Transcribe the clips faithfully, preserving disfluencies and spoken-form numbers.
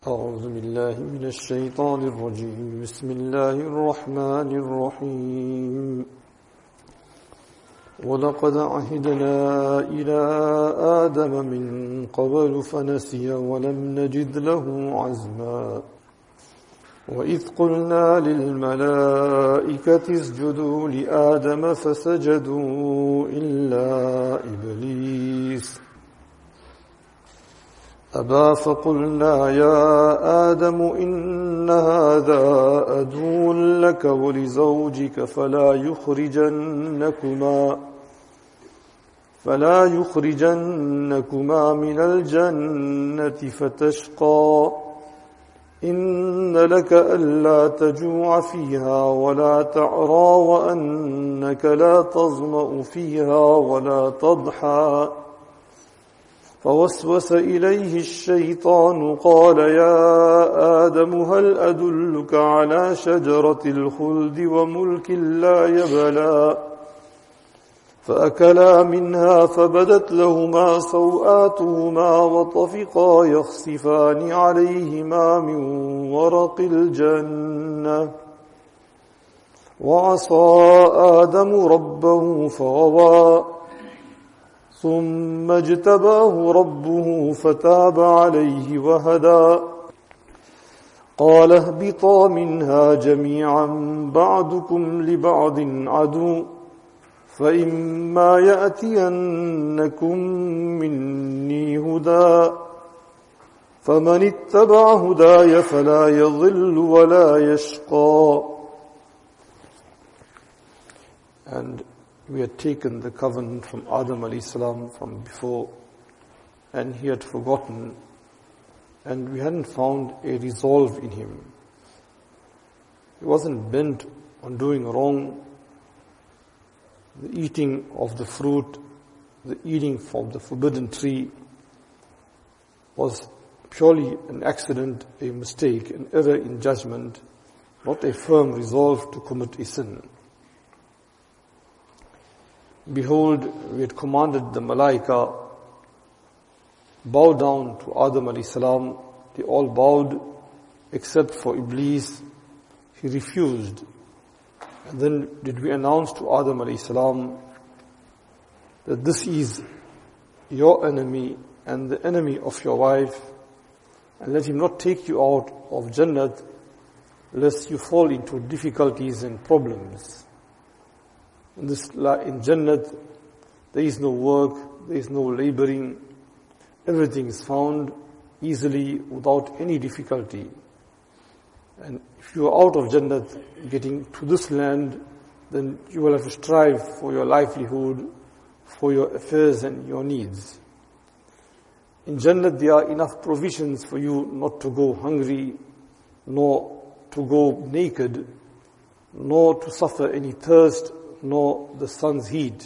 أعوذ بالله من الشيطان الرجيم بسم الله الرحمن الرحيم ولقد عهدنا إلى آدم من قبل فنسي ولم نجد له عزما وإذ قلنا للملائكة اسجدوا لآدم فسجدوا إلا إبليس أبى فقلنا يا آدم إن هذا عدو لك ولزوجك فلا يخرجنكما فلا يخرجنكما من الجنة فتشقى إن لك ألا تجوع فيها ولا تعرى وأنك لا تظمأ فيها ولا تضحى فوسوس إليه الشيطان قال يا آدم هل أدلك على شجرة الخلد وملك لا يبلى فأكلا منها فبدت لهما سوآتهما وطفقا يخصفان عليهما من ورق الجنة وعصى آدم ربه فغوى ثم اجتباه ربه فتاب عليه وهدى قال اهبطا منها جميعا بعضكم لبعض عدو فإما يأتينكم مني هدى فمن اتبع هداي فلا يضل ولا يشقى. And we had taken the covenant from Adam alayhi salam from before, and he had forgotten, and we hadn't found a resolve in him. He wasn't bent on doing wrong. The eating of the fruit, the eating from the forbidden tree was purely an accident, a mistake, an error in judgment, not a firm resolve to commit a sin. Behold, we had commanded the Malaika, bow down to Adam alayhi salam. They all bowed except for Iblis. He refused. And then did we announce to Adam alayhi salam that this is your enemy and the enemy of your wife, and let him not take you out of Jannat lest you fall into difficulties and problems. In this, in Jannat, there is no work, there is no laboring. Everything is found easily without any difficulty. And if you are out of Jannat, getting to this land, then you will have to strive for your livelihood, for your affairs and your needs. In Jannat, there are enough provisions for you not to go hungry, nor to go naked, nor to suffer any thirst, nor the sun's heat.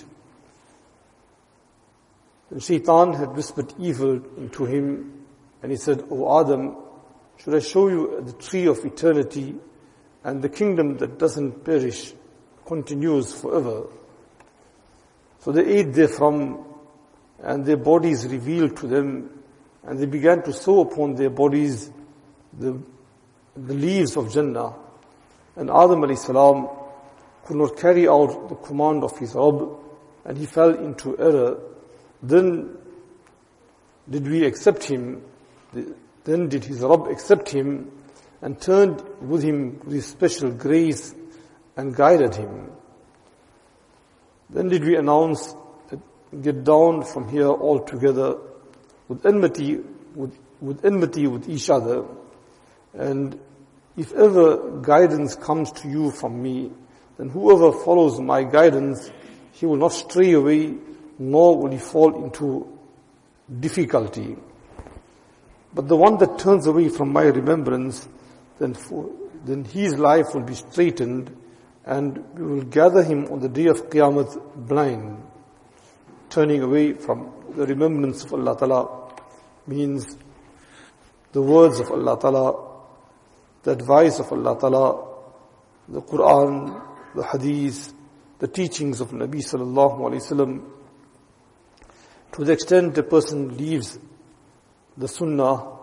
And Shaitan had whispered evil into him, and he said, O Adam, should I show you the tree of eternity and the kingdom that doesn't perish, continues forever? So they ate therefrom, and their bodies revealed to them, and they began to sow upon their bodies the, the leaves of Jannah. And Adam alayhi salam could not carry out the command of his Rabb, and he fell into error. Then did we accept him, then did his Rabb accept him and turned with him with his special grace and guided him. Then did we announce that get down from here all together with enmity, with, with enmity with each other, and if ever guidance comes to you from me, then whoever follows my guidance, he will not stray away, nor will he fall into difficulty. But the one that turns away from my remembrance, then, for, then his life will be straitened, and we will gather him on the day of Qiyamah blind. Turning away from the remembrance of Allah Ta'ala means the words of Allah Ta'ala, the advice of Allah Ta'ala, the Quran, the Hadith, the teachings of Nabi Sallallahu Alaihi Wasallam. To the extent a person leaves the Sunnah,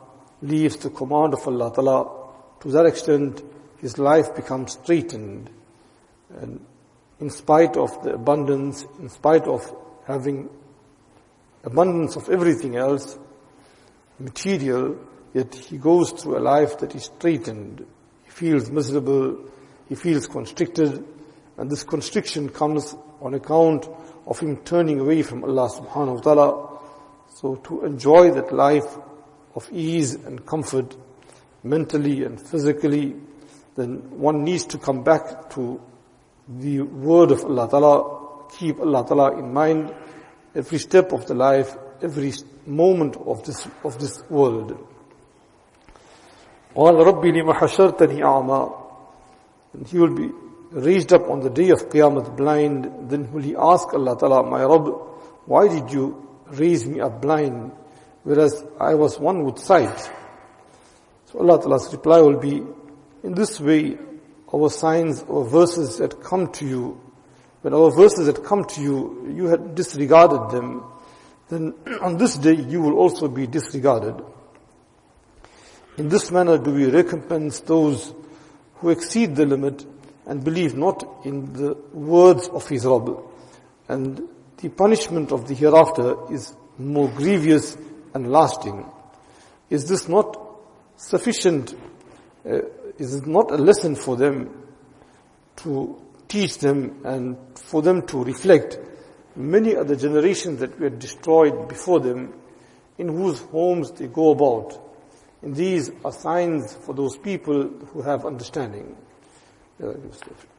leaves the command of Allah Ta'ala, to that extent his life becomes straitened. And in spite of the abundance, in spite of having abundance of everything else, material, yet he goes through a life that is straitened. He feels miserable, he feels constricted, and this constriction comes on account of him turning away from Allah subhanahu wa ta'ala. So to enjoy that life of ease and comfort, mentally and physically, then one needs to come back to the word of Allah ta'ala, keep Allah ta'ala in mind every step of the life, every moment of this, of this world. قَالَ رَبِّ لِمَ حَشَرْتَنِي أَعْمَى. And he will be raised up on the day of Qiyamah blind. Then will he ask Allah Ta'ala, my Rabb, why did you raise me up blind, whereas I was one with sight? So Allah Ta'ala's reply will be, in this way, our signs, our verses had come to you. When our verses had come to you, you had disregarded them. Then on this day, you will also be disregarded. In this manner do we recompense those who exceed the limit and believe not in the words of his Rabb. And the punishment of the hereafter is more grievous and lasting. Is this not sufficient? Uh, is it not a lesson for them to teach them and for them to reflect? Many are the generations that were destroyed before them, in whose homes they go about. And these are signs for those people who have understanding.